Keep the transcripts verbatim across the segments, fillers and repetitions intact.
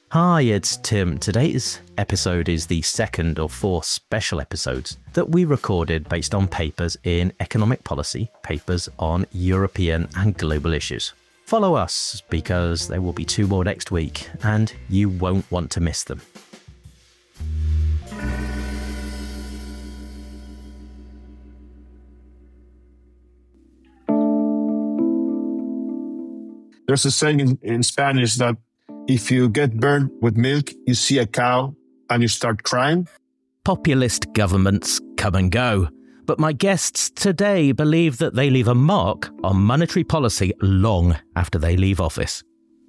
Hi, it's Tim. Today's episode is the second of four special episodes that we recorded based on papers in economic policy, papers on European and global issues. Follow us because there will be two more next week and you won't want to miss them. There's a saying in, in Spanish that if you get burned with milk, you see a cow and you start crying. Populist governments come and go, but my guests today believe that they leave a mark on monetary policy long after they leave office.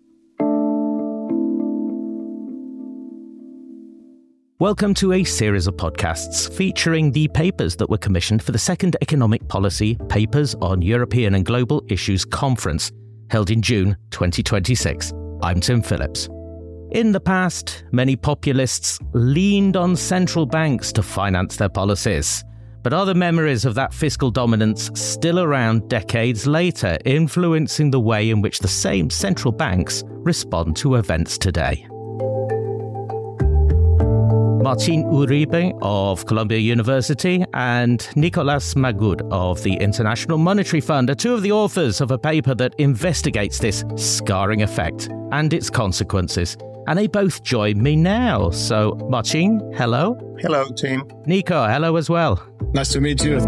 Welcome to a series of podcasts featuring the papers that were commissioned for the second Economic Policy Papers on European and Global Issues Conference, held in June twenty twenty-six. I'm Tim Phillips. In the past, many populists leaned on central banks to finance their policies. But are the memories of that fiscal dominance still around decades later, influencing the way in which the same central banks respond to events today? Martin Uribe of Columbia University and Nicolas Magud of the International Monetary Fund are two of the authors of a paper that investigates this scarring effect and its consequences. And they both join me now. So, Martin, hello. Hello, Tim. Nico, hello as well. Nice to meet you.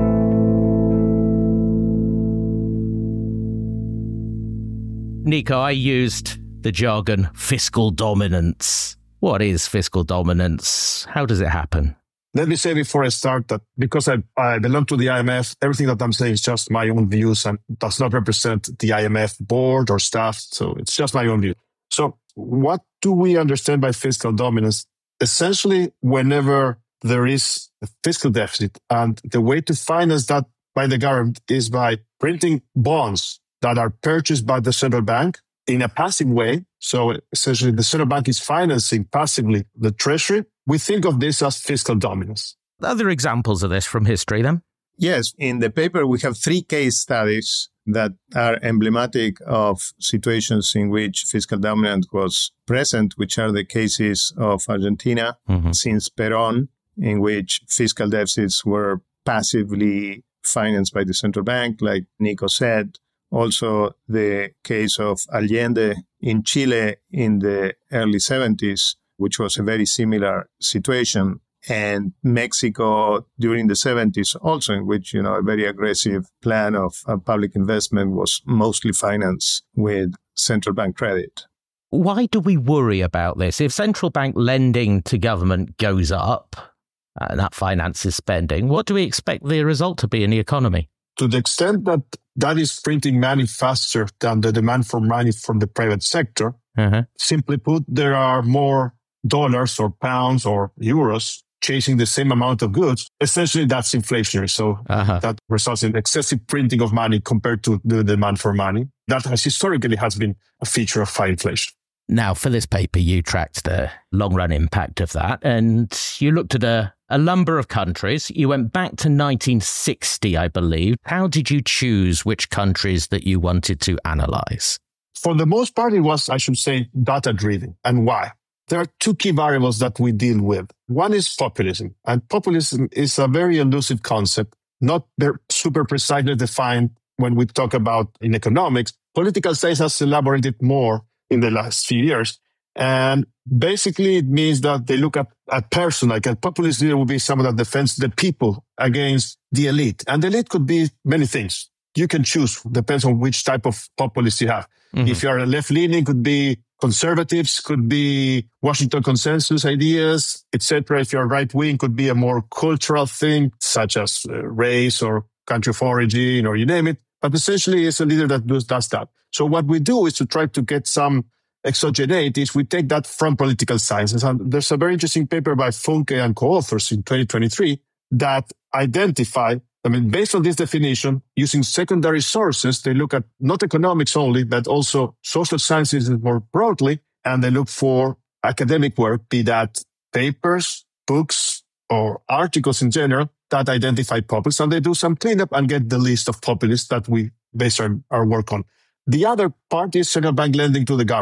Nico, I used the jargon fiscal dominance. What is fiscal dominance? How does it happen? Let me say before I start that because I, I belong to the I M F, everything that I'm saying is just my own views and does not represent the I M F board or staff. So it's just my own view. So what do we understand by fiscal dominance? Essentially, whenever there is a fiscal deficit and the way to finance that by the government is by printing bonds that are purchased by the central bank in a passive way. So essentially, the central bank is financing passively the treasury. We think of this as fiscal dominance. Other examples of this from history, then? Yes, in the paper, we have three case studies that are emblematic of situations in which fiscal dominance was present, which are the cases of Argentina mm-hmm. since Perón, in which fiscal deficits were passively financed by the central bank, like Nico said. Also, the case of Allende in Chile in the early seventies, which was a very similar situation. And Mexico during the seventies also, in which, you know, a very aggressive plan of uh, public investment was mostly financed with central bank credit. Why do we worry about this? If central bank lending to government goes up and that finances spending, what do we expect the result to be in the economy? To the extent that that is printing money faster than the demand for money from the private sector, uh-huh. simply put, there are more dollars or pounds or euros chasing the same amount of goods. Essentially, that's inflationary. So uh-huh. that results in excessive printing of money compared to the demand for money. That has historically has been a feature of high inflation. Now, for this paper, you tracked the long-run impact of that, and you looked at a, a number of countries. You went back to nineteen sixty, I believe. How did you choose which countries that you wanted to analyze? For the most part, it was, I should say, data-driven. And why? There are two key variables that we deal with. One is populism, and populism is a very elusive concept, not very super precisely defined when we talk about in economics. Political science has elaborated more in the last few years. And basically, it means that they look at a person, like a populist leader would be someone that defends the people against the elite. And the elite could be many things. You can choose, depends on which type of populist you have. Mm-hmm. If you're a left-leaning, could be conservatives, could be Washington consensus ideas, et cetera. If you're right-wing, could be a more cultural thing, such as uh, race or country of origin, or you name it. But essentially, it's a leader that does, does that. So what we do is to try to get some exogeneity. Is we take that from political sciences. And there's a very interesting paper by Funke and co-authors in twenty twenty-three that identify, I mean, based on this definition, using secondary sources, they look at not economics only, but also social sciences more broadly, and they look for academic work, be that papers, books, or articles in general, that identify populists, and they do some cleanup and get the list of populists that we base our, our work on. The other part is central bank lending to the government.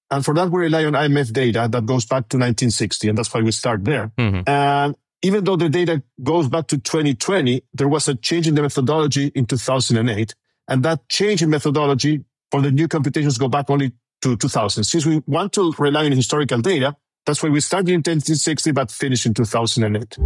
And for that, we rely on I M F data that goes back to nineteen sixty, and that's why we start there. Mm-hmm. And even though the data goes back to twenty twenty, there was a change in the methodology in two thousand eight. And that change in methodology for the new computations go back only to two thousand. Since we want to rely on historical data, that's why we started in nineteen sixty, but finished in two thousand eight.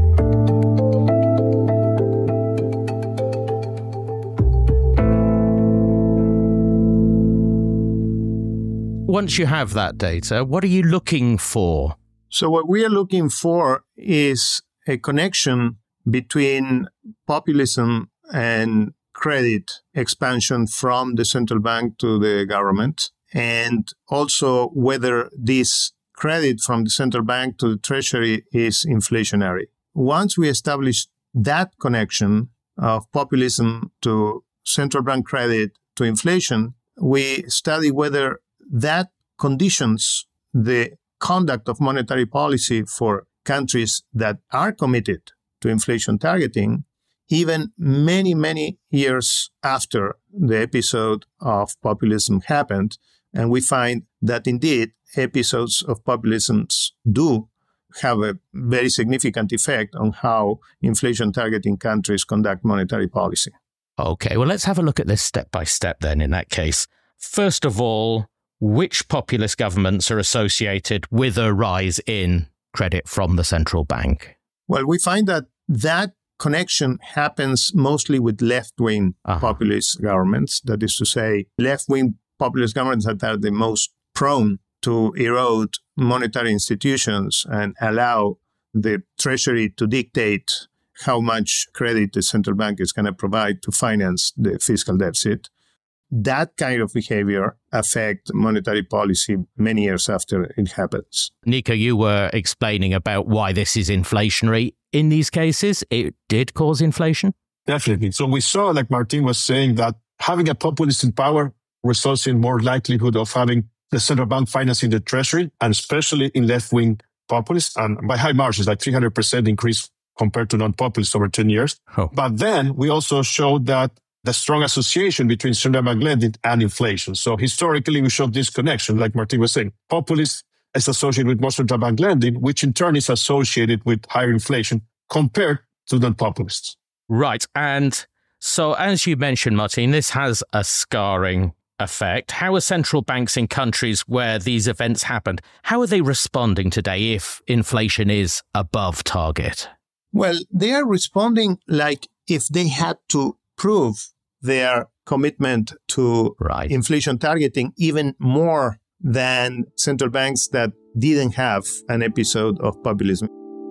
Once you have that data, what are you looking for? So what we are looking for is a connection between populism and credit expansion from the central bank to the government, and also whether this credit from the central bank to the treasury is inflationary. Once we establish that connection of populism to central bank credit to inflation, we study whether that conditions the conduct of monetary policy for countries that are committed to inflation targeting, even many, many years after the episode of populism happened. And we find that indeed episodes of populism do have a very significant effect on how inflation targeting countries conduct monetary policy. Okay, well, let's have a look at this step by step then in that case. First of all, which populist governments are associated with a rise in credit from the central bank? Well, we find that that connection happens mostly with left-wing uh-huh. populist governments. That is to say, left-wing populist governments that are the most prone to erode monetary institutions and allow the treasury to dictate how much credit the central bank is going to provide to finance the fiscal deficit. That kind of behavior affects monetary policy many years after it happens. Nico, you were explaining about why this is inflationary. In these cases, it did cause inflation? Definitely. So we saw, like Martin was saying, that having a populist in power results in more likelihood of having the central bank financing the treasury, and especially in left-wing populists, and by high margins, like three hundred percent increase compared to non-populists over ten years. Oh. But then we also showed that the strong association between central bank lending and inflation. So historically, we showed this connection, like Martin was saying. Populists is associated with more central bank lending, which in turn is associated with higher inflation compared to non-populists. Right. And so as you mentioned, Martin, this has a scarring effect. How are central banks in countries where these events happened, how are they responding today if inflation is above target? Well, they are responding like if they had to prove their commitment to right. inflation targeting even more than central banks that didn't have an episode of populism.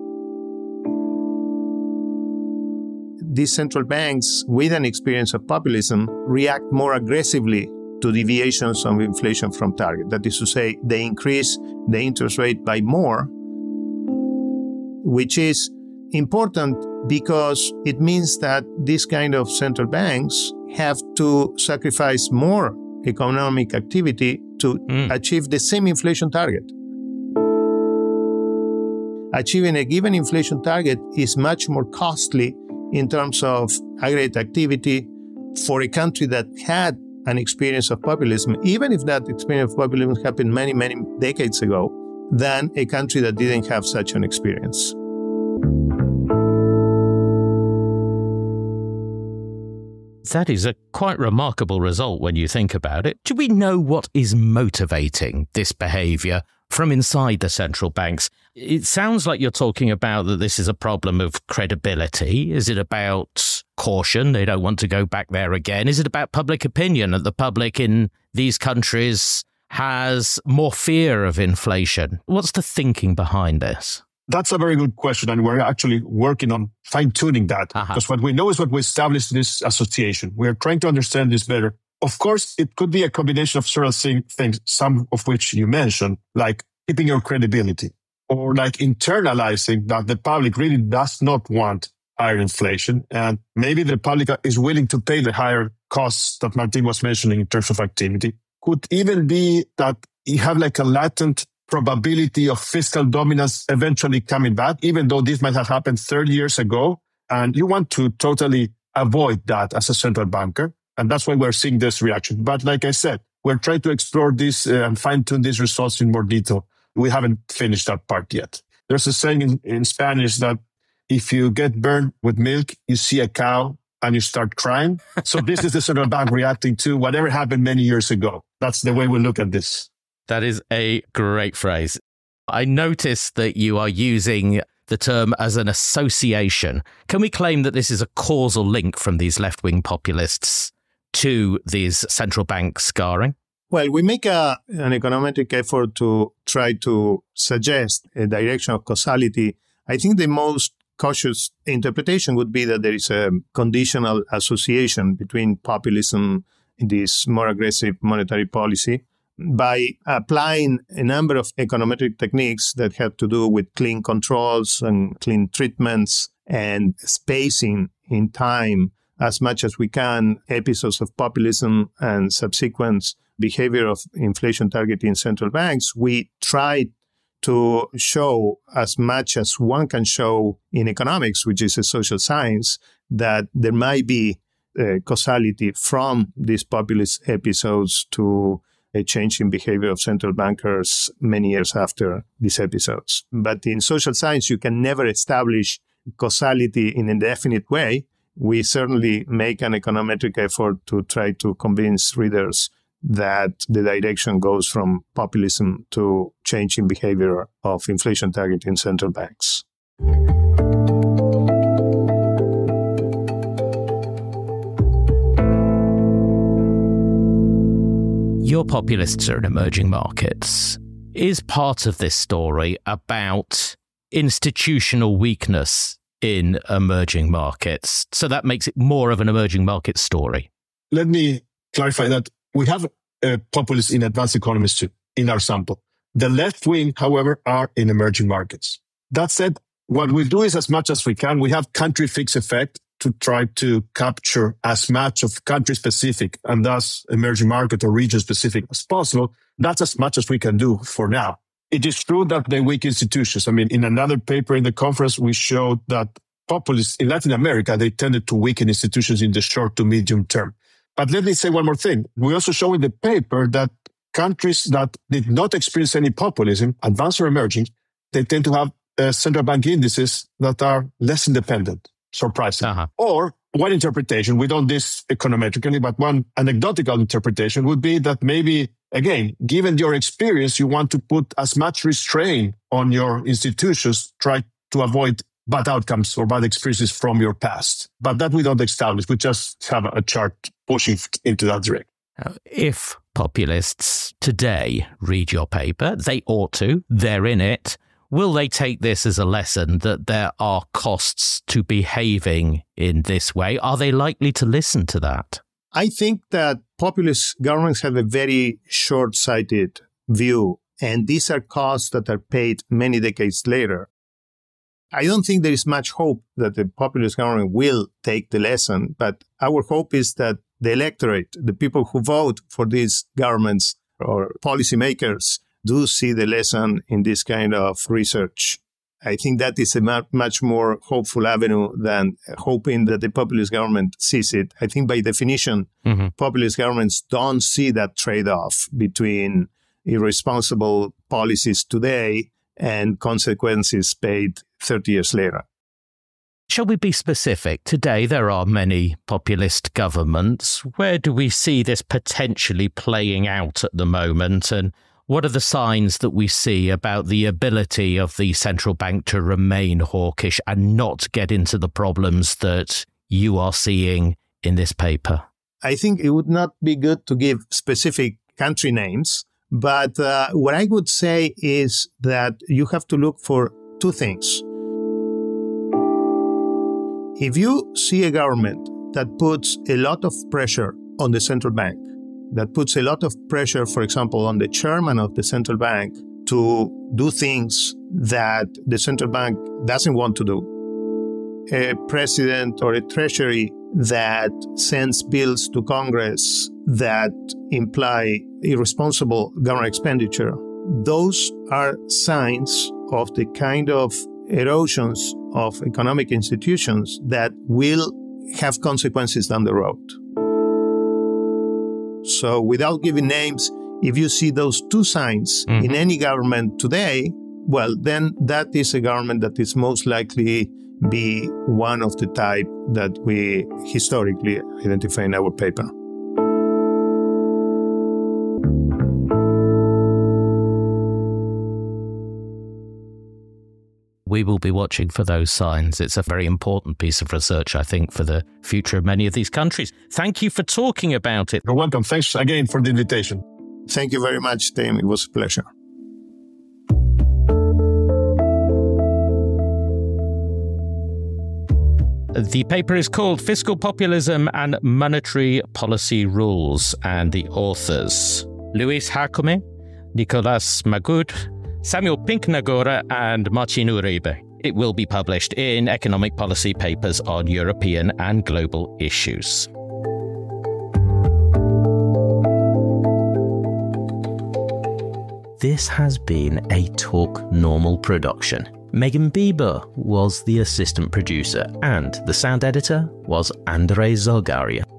These central banks with an experience of populism react more aggressively to deviations of inflation from target. That is to say, they increase the interest rate by more, which is important because it means that these kind of central banks have to sacrifice more economic activity to mm. achieve the same inflation target. Achieving a given inflation target is much more costly in terms of aggregate activity for a country that had an experience of populism, even if that experience of populism happened many, many decades ago, than a country that didn't have such an experience. That is a quite remarkable result when you think about it. Do we know what is motivating this behavior from inside the central banks? It sounds like you're talking about that this is a problem of credibility. Is it about caution? They don't want to go back there again. Is it about public opinion, that the public in these countries has more fear of inflation? What's the thinking behind this? That's a very good question, and we're actually working on fine-tuning that. Uh-huh. Because what we know is what we established this association. We are trying to understand this better. Of course, it could be a combination of several things, some of which you mentioned, like keeping your credibility, or like internalizing that the public really does not want higher inflation, and maybe the public is willing to pay the higher costs that Martin was mentioning in terms of activity. Could even be that you have like a latent probability of fiscal dominance eventually coming back, even though this might have happened thirty years ago. And you want to totally avoid that as a central banker. And that's why we're seeing this reaction. But like I said, We're trying to explore this uh, and fine-tune these results in more detail. We haven't finished that part yet. There's a saying in, in Spanish that if you get burned with milk, you see a cow and you start crying. So this is the central bank reacting to whatever happened many years ago. That's the way we look at this. That is a great phrase. I noticed that you are using the term as an association. Can we claim that this is a causal link from these left-wing populists to these central bank scarring? Well, we make a, an econometric effort to try to suggest a direction of causality. I think the most cautious interpretation would be that there is a conditional association between populism and this more aggressive monetary policy by applying a number of econometric techniques that have to do with clean controls and clean treatments and spacing in time as much as we can episodes of populism and subsequent behavior of inflation targeting central banks. We try to show as much as one can show in economics, which is a social science, that there might be a causality from these populist episodes to a change in behavior of central bankers many years after these episodes. But in social science, you can never establish causality in a definite way. We certainly make an econometric effort to try to convince readers that the direction goes from populism to change in behavior of inflation targeting central banks. Your populists are in emerging markets. Is part of this story about institutional weakness in emerging markets? So that makes it more of an emerging market story. Let me clarify that we have uh, populists in advanced economies too, in our sample. The left wing, however, are in emerging markets. That said, what we do is as much as we can, we have country fix effect to try to capture as much of country-specific and thus emerging market or region-specific as possible. That's as much as we can do for now. It is true that they weak institutions. I mean, in another paper in the conference, we showed that populists in Latin America, they tended to weaken institutions in the short to medium term. But let me say one more thing. We also show in the paper that countries that did not experience any populism, advanced or emerging, they tend to have uh, central bank indices that are less independent. Surprising. Uh-huh. Or one interpretation, we don't this econometrically, but one anecdotal interpretation would be that maybe, again, given your experience, you want to put as much restraint on your institutions, try to avoid bad outcomes or bad experiences from your past. But that we don't establish. We just have a chart pushing into that direction. If populists today read your paper, they ought to, they're in it. Will they take this as a lesson that there are costs to behaving in this way? Are they likely to listen to that? I think that populist governments have a very short-sighted view, and these are costs that are paid many decades later. I don't think there is much hope that the populist government will take the lesson, but our hope is that the electorate, the people who vote for these governments or policymakers, do see the lesson in this kind of research. I think that is a much more hopeful avenue than hoping that the populist government sees it. I think by definition, mm-hmm. populist governments don't see that trade-off between irresponsible policies today and consequences paid thirty years later. Shall we be specific? Today, there are many populist governments. Where do we see this potentially playing out at the moment? And what are the signs that we see about the ability of the central bank to remain hawkish and not get into the problems that you are seeing in this paper? I think it would not be good to give specific country names, but uh, what I would say is that you have to look for two things. If you see a government that puts a lot of pressure on the central bank, that puts a lot of pressure, for example, on the chairman of the central bank to do things that the central bank doesn't want to do. A president or a treasury that sends bills to Congress that imply irresponsible government expenditure. Those are signs of the kind of erosions of economic institutions that will have consequences down the road. So without giving names, if you see those two signs mm. in any government today, well, then that is a government that is most likely be one of the type that we historically identify in our paper. We will be watching for those signs. It's a very important piece of research, I think, for the future of many of these countries. Thank you for talking about it. You're welcome. Thanks again for the invitation. Thank you very much, Tim. It was a pleasure. The paper is called Fiscal Populism and Monetary Policy Rules, and the authors, Luis Jacome, Nicolas Magud, Samuel Pincknagora and Martin Uribe. It will be published in Economic Policy Papers on European and Global Issues. This has been a Talk Normal production. Megan Bieber was the assistant producer and the sound editor was Andrei Zolgaria.